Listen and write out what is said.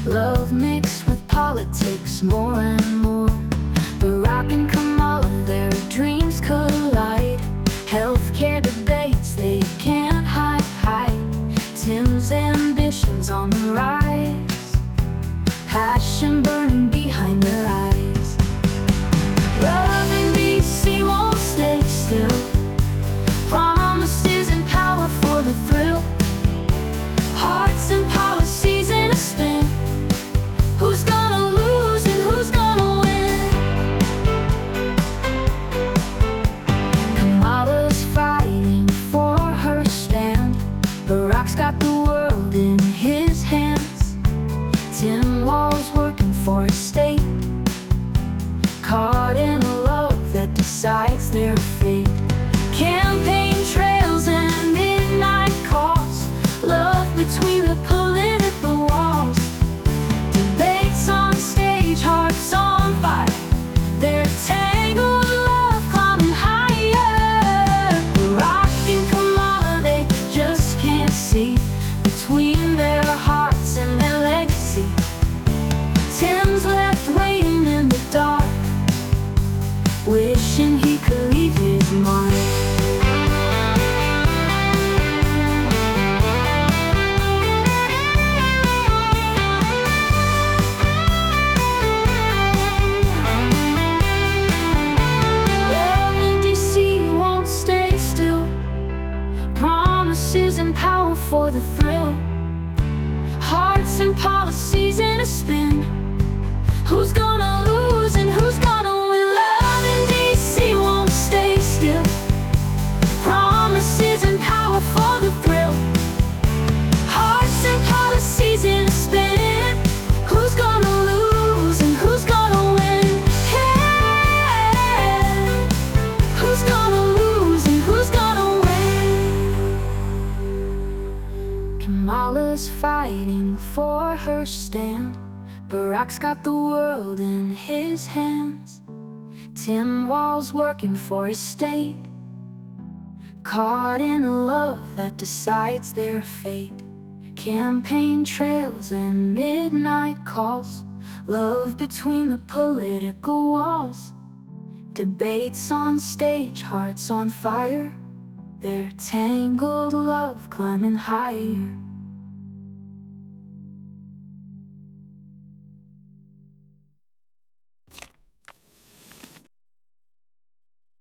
Love mixed with politics more and more. Barack and Kamala, their dreams collide. Healthcare debates they can't hide. Tim's ambitions on the rise. Passion burning behind their eyes. Love in DC won't stay still. Promises and power for the thrill. Hearts and policies in a spin. Who's gonna lose and who's gonna win? Kamala's fighting for her stand. Barack's got the world in his hands. Tim Walz working for a state, caught in a love that decides their fate. Campaign trails and midnight calls. Love between the political walls. Debates on stage, hearts on fire. Their tangled love climbing higher. Barack and Kamala, they just can't see between their hearts and their legacy. Tim's left waiting in the dark, wishing he could leave his mark. Love in DC won't stay still. Promises and power for the thrill. Hearts and policies in a spin. Who's gonna lose and who's gonna win? Love in DC won't stay still. Promises and power for the thrill. Hearts and policies in a spin. Who's gonna lose and who's gonna win? Yeah. Who's gonna lose and who's gonna win? Kamala's fighting for her stand. Barack's got the world in his hands. Tim Walz working for his state, caught in a love that decides their fate. Campaign trails and midnight calls. Love between the political walls. Debates on stage, hearts on fire. Their tangled love climbing higher.